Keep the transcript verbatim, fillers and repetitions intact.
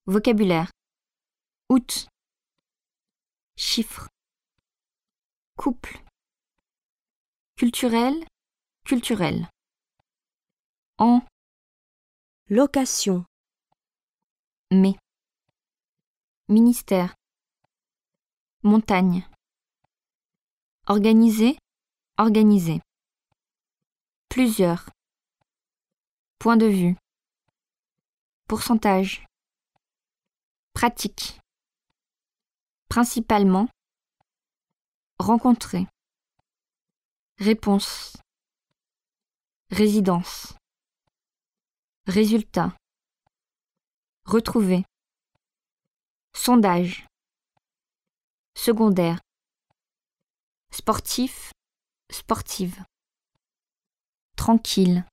Vocabulaire. Août. Chiffre. Couple. Culturel, culturel. En. Location. Mais. Ministère. Montagne. Organiser, organiser. Plusieurs. Point de vue. Pourcentage. Pratique. Principalement. Rencontrer. Réponse. Résidence. Résultat. Retrouver. Sondage. Secondaire. Sportif, sportive. Tranquille.